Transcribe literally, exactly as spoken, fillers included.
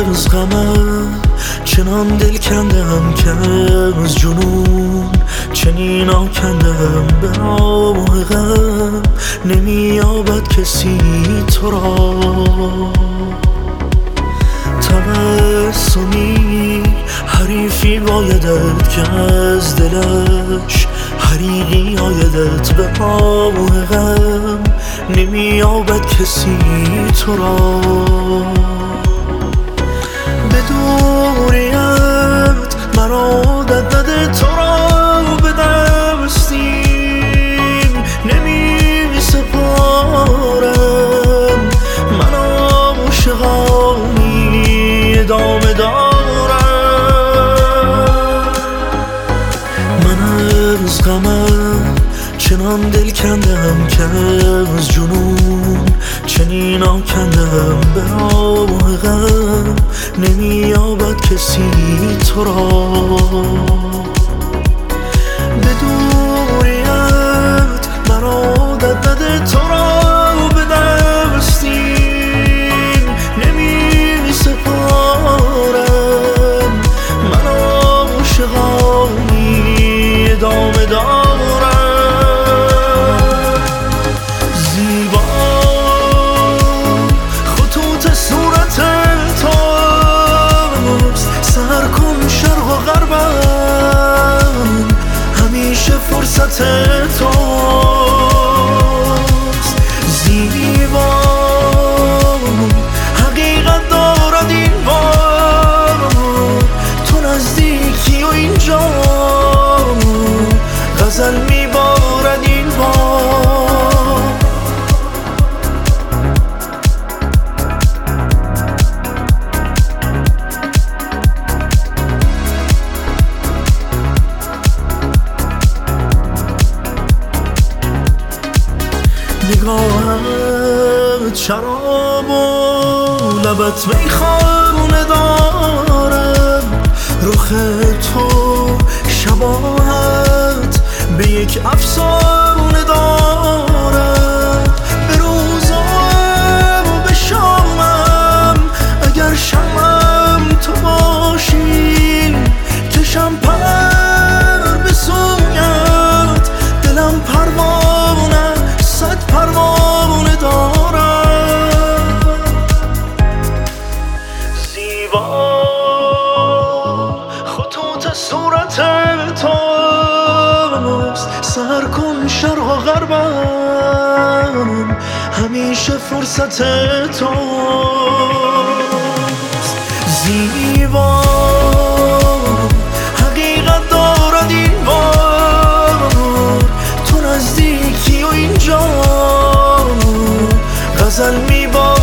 از غمم چنان دل کندم که از جنون چنین آکندم به راه غم نمییابد کسی تو را. تبسمی حریفی بایدت که از دلش حریقی آیدت به راه غم نمییابد کسی تو را. به دوریت مرا دد دد تو را به دستیم نمی سپارم. من عاشقانی ادامه دارم. من از غمم چنان دل کندم که از جنون چنین آکندم به راه غم نمییابد کسی تو را. به دوریت مرا دد دد تو را به دستیم نمی سپارم. من عاشقانی ادامه دارم. فرصت توست زیبا حقیقت دارد این بار. تو نزدیکی و اینجا غزل میبارد این بار. نگاهت شراب و لبت میخانه دارم. رخ تو شباهت به یک افسانه دارم. به روزم و به شامم اگر شمم تو باشی کشم پر به سویت. دلم پروانه صد پروانه دارم. زیبا خطوط صورت توست. سر کن شرق و غربم همیشه فرصت توست. زیبا حقیقت دارد این بار. تو نزدیکی و اینجا غزل میبارد